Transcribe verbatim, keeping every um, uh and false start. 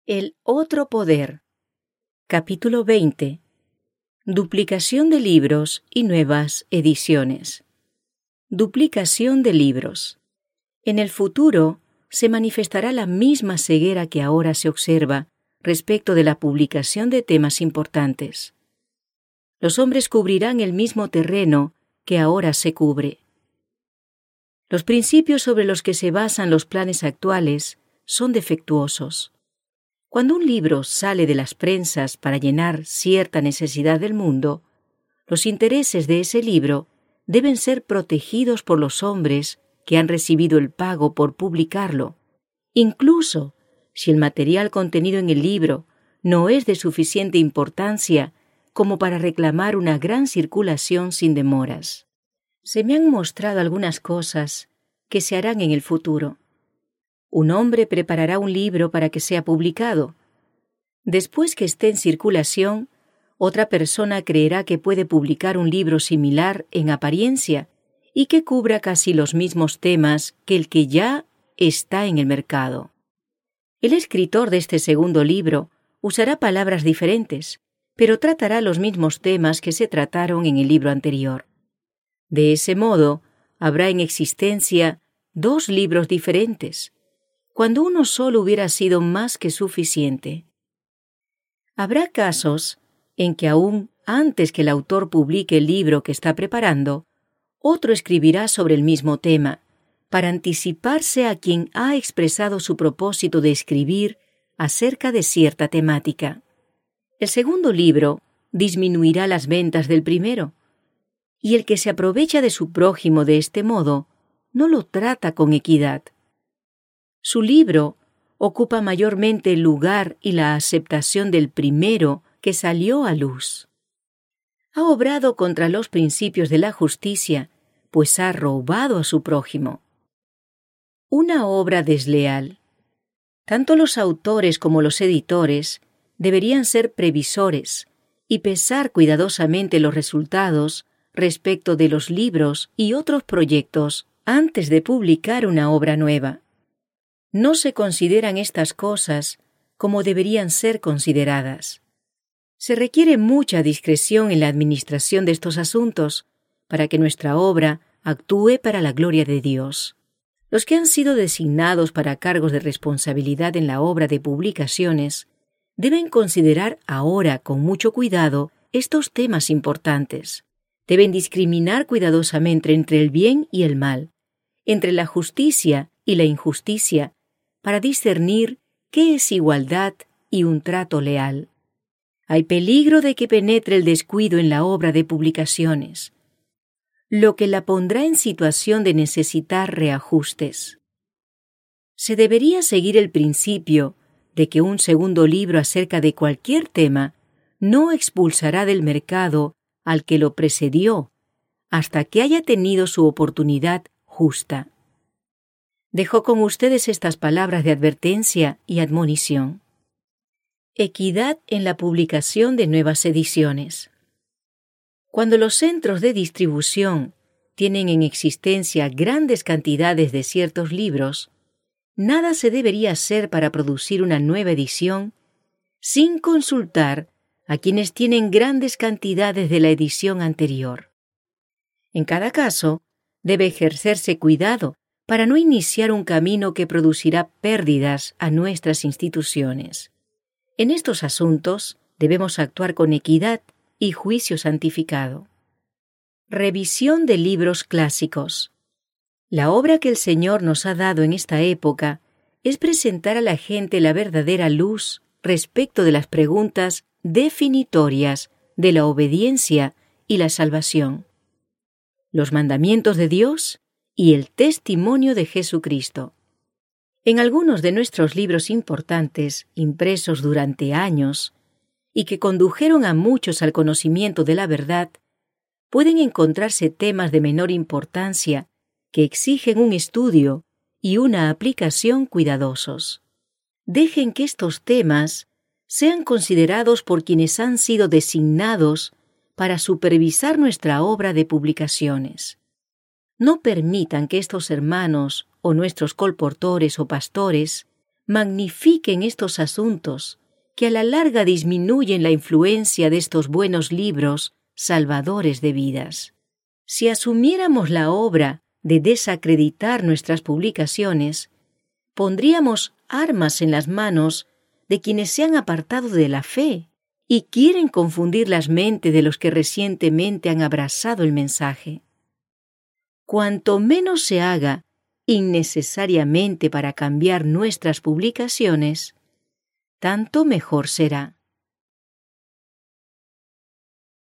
El otro poder. Capítulo veinte. Duplicación de libros y nuevas ediciones. Duplicación de libros. En el futuro se manifestará la misma ceguera que ahora se observa respecto de la publicación de temas importantes. Los hombres cubrirán el mismo terreno que ahora se cubre. Los principios sobre los que se basan los planes actuales son defectuosos. Cuando un libro sale de las prensas para llenar cierta necesidad del mundo, los intereses de ese libro deben ser protegidos por los hombres que han recibido el pago por publicarlo, incluso si el material contenido en el libro no es de suficiente importancia como para reclamar una gran circulación sin demoras. Se me han mostrado algunas cosas que se harán en el futuro. Un hombre preparará un libro para que sea publicado. Después que esté en circulación, otra persona creerá que puede publicar un libro similar en apariencia y que cubra casi los mismos temas que el que ya está en el mercado. El escritor de este segundo libro usará palabras diferentes, pero tratará los mismos temas que se trataron en el libro anterior. De ese modo, habrá en existencia dos libros diferentes, cuando uno solo hubiera sido más que suficiente. Habrá casos en que aún antes que el autor publique el libro que está preparando, otro escribirá sobre el mismo tema, para anticiparse a quien ha expresado su propósito de escribir acerca de cierta temática. El segundo libro disminuirá las ventas del primero, y el que se aprovecha de su prójimo de este modo no lo trata con equidad. Su libro ocupa mayormente el lugar y la aceptación del primero que salió a luz. Ha obrado contra los principios de la justicia, pues ha robado a su prójimo. Una obra desleal. Tanto los autores como los editores deberían ser previsores y pesar cuidadosamente los resultados respecto de los libros y otros proyectos antes de publicar una obra nueva. No se consideran estas cosas como deberían ser consideradas. Se requiere mucha discreción en la administración de estos asuntos para que nuestra obra actúe para la gloria de Dios. Los que han sido designados para cargos de responsabilidad en la obra de publicaciones deben considerar ahora con mucho cuidado estos temas importantes. Deben discriminar cuidadosamente entre el bien y el mal, entre la justicia y la injusticia, para discernir qué es igualdad y un trato leal. Hay peligro de que penetre el descuido en la obra de publicaciones, lo que la pondrá en situación de necesitar reajustes. Se debería seguir el principio de que un segundo libro acerca de cualquier tema no expulsará del mercado al que lo precedió hasta que haya tenido su oportunidad justa. Dejo con ustedes estas palabras de advertencia y admonición. Equidad en la publicación de nuevas ediciones. Cuando los centros de distribución tienen en existencia grandes cantidades de ciertos libros, nada se debería hacer para producir una nueva edición sin consultar a quienes tienen grandes cantidades de la edición anterior. En cada caso, debe ejercerse cuidado para no iniciar un camino que producirá pérdidas a nuestras instituciones. En estos asuntos debemos actuar con equidad y juicio santificado. Revisión de libros clásicos. La obra que el Señor nos ha dado en esta época es presentar a la gente la verdadera luz respecto de las preguntas definitorias de la obediencia y la salvación, los mandamientos de Dios y el testimonio de Jesucristo. En algunos de nuestros libros importantes, impresos durante años, y que condujeron a muchos al conocimiento de la verdad, pueden encontrarse temas de menor importancia que exigen un estudio y una aplicación cuidadosos. Dejen que estos temas sean considerados por quienes han sido designados para supervisar nuestra obra de publicaciones. No permitan que estos hermanos o nuestros colportores o pastores magnifiquen estos asuntos que a la larga disminuyen la influencia de estos buenos libros salvadores de vidas. Si asumiéramos la obra de desacreditar nuestras publicaciones, pondríamos armas en las manos de quienes se han apartado de la fe y quieren confundir las mentes de los que recientemente han abrazado el mensaje. Cuanto menos se haga innecesariamente para cambiar nuestras publicaciones, tanto mejor será.